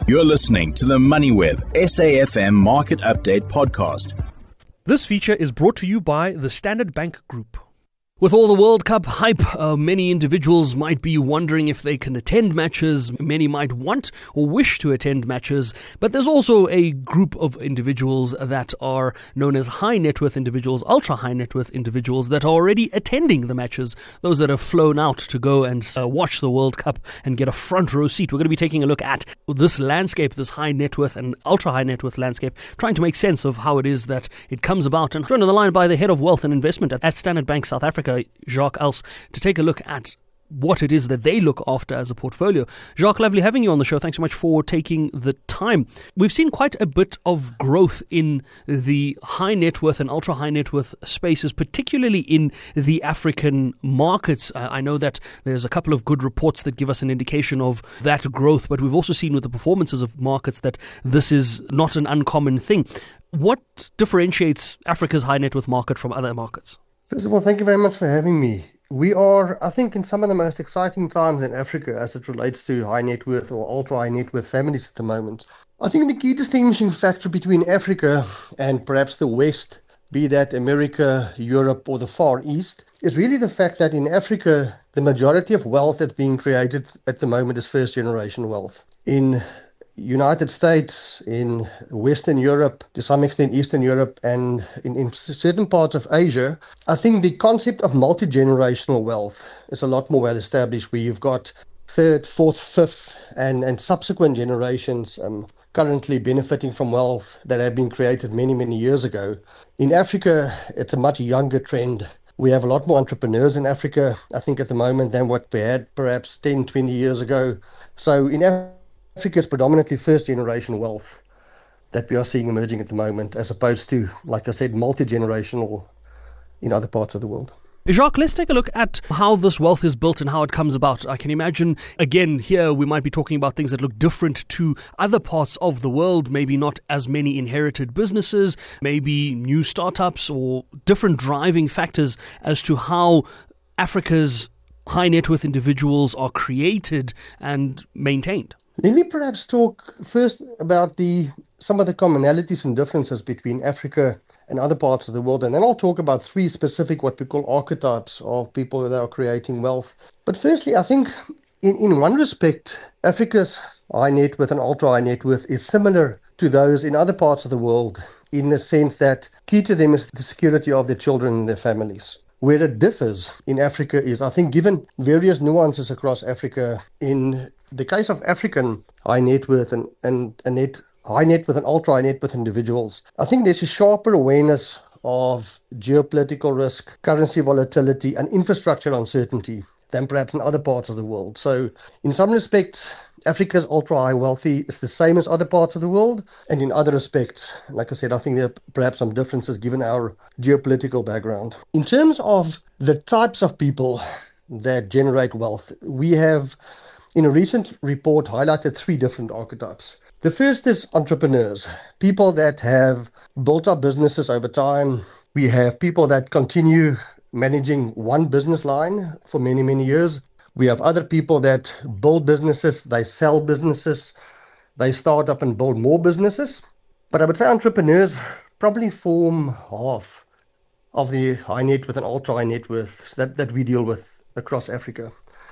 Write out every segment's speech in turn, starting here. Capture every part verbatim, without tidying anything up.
You're listening to the MoneyWeb S A F M Market Update Podcast. This feature is brought to you by the Standard Bank Group. With all the World Cup hype, uh, many individuals might be wondering if they can attend matches. Many might want or wish to attend matches. But there's also a group of individuals that are known as high net worth individuals, ultra high net worth individuals that are already attending the matches. Those that have flown out to go and uh, watch the World Cup and get a front row seat. We're going to be taking a look at this landscape, this high net worth and ultra high net worth landscape, trying to make sense of how it is that it comes about. And joined on the line by the head of wealth and investment at, at Standard Bank South Africa, Jacques Els, to take a look at what it is that they look after as a portfolio. Jacques, lovely having you on the show. Thanks so much for taking the time. We've seen quite a bit of growth in the high net worth and ultra high net worth spaces, particularly in the African markets. Uh, I know that there's a couple of good reports that give us an indication of that growth, but we've also seen with the performances of markets that this is not an uncommon thing. What differentiates Africa's high net worth market from other markets? First of all, thank you very much for having me. We are, I think, in some of the most exciting times in Africa as it relates to high net worth or ultra high net worth families at the moment. I think the key distinguishing factor between Africa and perhaps the West, be that America, Europe, or the Far East, is really the fact that in Africa, the majority of wealth that's being created at the moment is first generation wealth. In United States, in Western Europe, to some extent Eastern Europe, and in, in certain parts of Asia, I think the concept of multi-generational wealth is a lot more well established, where you've got third, fourth, fifth, and, and subsequent generations um, currently benefiting from wealth that have been created many, many years ago. In Africa, it's a much younger trend. We have a lot more entrepreneurs in Africa, I think, at the moment than what we had perhaps ten, twenty years ago. So in Africa, Africa is predominantly first-generation wealth that we are seeing emerging at the moment, as opposed to, like I said, multi-generational in other parts of the world. Jacques, let's take a look at how this wealth is built and how it comes about. I can imagine, again, here we might be talking about things that look different to other parts of the world, maybe not as many inherited businesses, maybe new startups or different driving factors as to how Africa's high net worth individuals are created and maintained. Let me perhaps talk first about the some of the commonalities and differences between Africa and other parts of the world, and then I'll talk about three specific what we call archetypes of people that are creating wealth. But firstly, I think in, in one respect, Africa's high net worth and ultra high net worth is similar to those in other parts of the world, in the sense that key to them is the security of their children and their families. Where it differs in Africa is, I think, given various nuances across Africa, in the case of African high net worth and, and, and net, high net worth and ultra high net worth individuals, I think there's a sharper awareness of geopolitical risk, currency volatility, and infrastructure uncertainty than perhaps in other parts of the world. So in some respects, Africa's ultra high wealthy is the same as other parts of the world. And in other respects, like I said, I think there are perhaps some differences given our geopolitical background. In terms of the types of people that generate wealth, we have, in a recent report, highlighted three different archetypes. The first is entrepreneurs, people that have built up businesses over time. We have people that continue managing one business line for many, many years. We have other people that build businesses, they sell businesses, they start up and build more businesses. But I would say entrepreneurs probably form half of the high net worth and ultra high net worth that, that we deal with across Africa.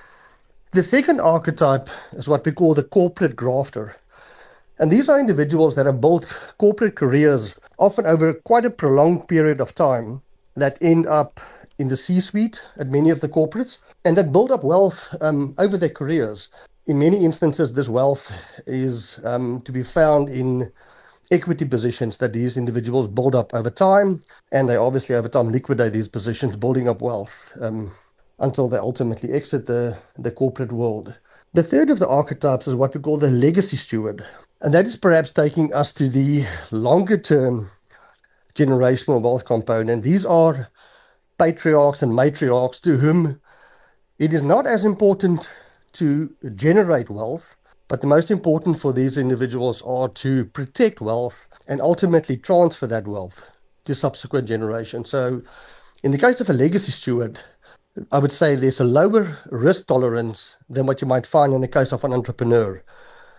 The second archetype is what we call the corporate grafter. And these are individuals that have built corporate careers, often over quite a prolonged period of time, that end up in the C-suite at many of the corporates, and that build up wealth um, over their careers. In many instances, this wealth is um, to be found in equity positions that these individuals build up over time, and they obviously over time liquidate these positions, building up wealth um, until they ultimately exit the, the corporate world. The third of the archetypes is what we call the legacy steward, and that is perhaps taking us to the longer-term generational wealth component. These are patriarchs and matriarchs to whom it is not as important to generate wealth, but the most important for these individuals are to protect wealth and ultimately transfer that wealth to subsequent generations. So in the case of a legacy steward, I would say there's a lower risk tolerance than what you might find in the case of an entrepreneur.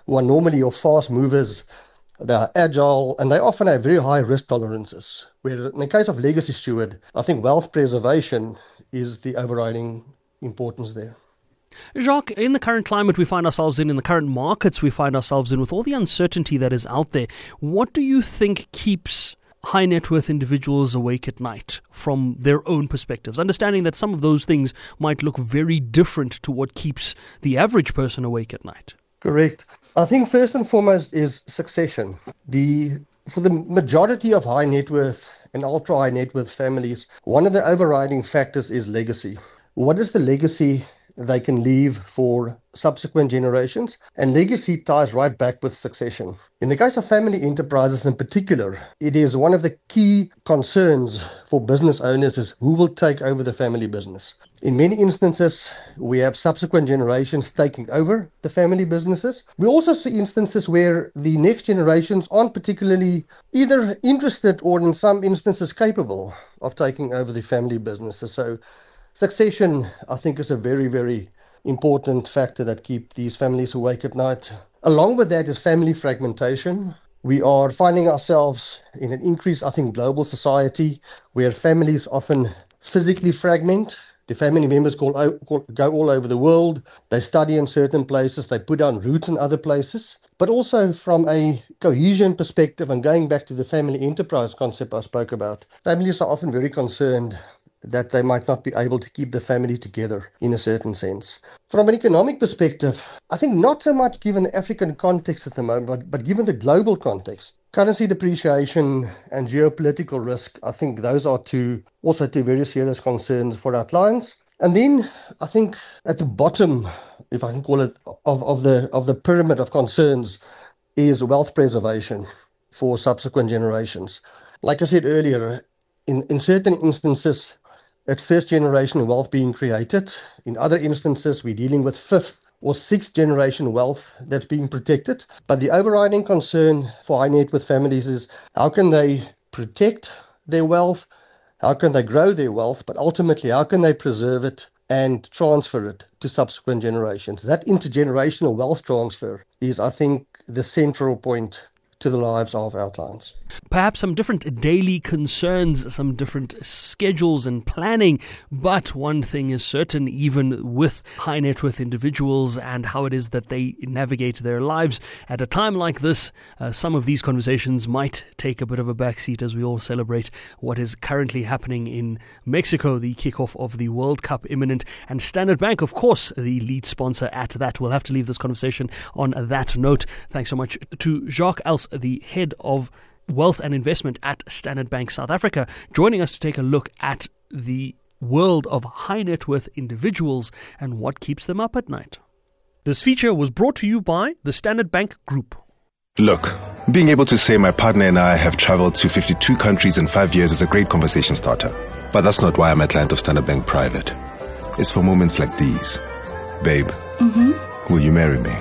who are normally your fast movers. They are agile, and they often have very high risk tolerances. Where in the case of legacy steward, I think wealth preservation is the overriding importance there. Jacques, in the current climate we find ourselves in, in the current markets we find ourselves in, with all the uncertainty that is out there, what do you think keeps high net worth individuals awake at night from their own perspectives? Understanding that some of those things might look very different to what keeps the average person awake at night. Correct. I think first and foremost is succession. The For the majority of high net worth and ultra high net worth families, one of the overriding factors is legacy. What is the legacy they can leave for subsequent generations? And legacy ties right back with succession. In the case of family enterprises in particular, it is one of the key concerns for business owners is who will take over the family business. In many instances, we have subsequent generations taking over the family businesses. We also see instances where the next generations aren't particularly either interested or in some instances capable of taking over the family businesses. So succession, I think, is a very, very important factor that keep these families awake at night. Along with that is family fragmentation. We are finding ourselves in an increased, I think, global society where families often physically fragment. The family members call, call, go all over the world. They study in certain places. They put down roots in other places. But also from a cohesion perspective, and going back to the family enterprise concept I spoke about, families are often very concerned that they might not be able to keep the family together in a certain sense. From an economic perspective, I think not so much given the African context at the moment, but, but given the global context, currency depreciation and geopolitical risk, I think those are two also two very serious concerns for our clients. And then I think at the bottom, if I can call it, of, of the of the pyramid of concerns is wealth preservation for subsequent generations. Like I said earlier, in, in certain instances, it's first generation wealth being created. In other instances, we're dealing with fifth or sixth generation wealth that's being protected. But the overriding concern for high net worth families is how can they protect their wealth? How can they grow their wealth? But ultimately, how can they preserve it and transfer it to subsequent generations? That intergenerational wealth transfer is, I think, the central point to the lives of our clients. Perhaps some different daily concerns, some different schedules and planning, but one thing is certain, even with high net worth individuals and how it is that they navigate their lives at a time like this, uh, some of these conversations might take a bit of a backseat as we all celebrate what is currently happening in Mexico, the kickoff of the World Cup imminent, and Standard Bank, of course, the lead sponsor at that. We'll have to leave this conversation on that note. Thanks so much to Jacques Els, the head of wealth and investment at Standard Bank South Africa, joining us to take a look at the world of high net worth individuals and what keeps them up at night. This feature was brought to you by the Standard Bank Group. Look, being able to say my partner and I have traveled to fifty-two countries in five years is a great conversation starter. But that's not why I'm a client of Standard Bank Private. It's for moments like these. Babe, mm-hmm. Will you marry me?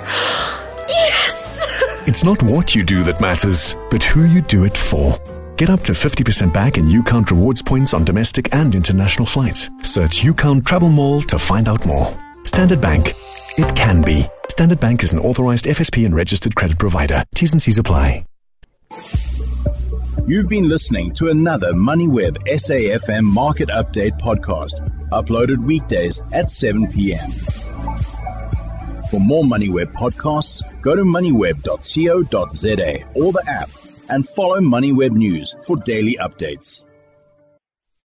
It's not what you do that matters, but who you do it for. Get up to fifty percent back in UCount rewards points on domestic and international flights. Search UCount Travel Mall to find out more. Standard Bank. It can be. Standard Bank is an authorized F S P and registered credit provider. T's and C's apply. You've been listening to another MoneyWeb S A F M Market Update podcast, uploaded weekdays at seven p.m. For more MoneyWeb podcasts, go to moneyweb dot co dot za or the app and follow MoneyWeb News for daily updates.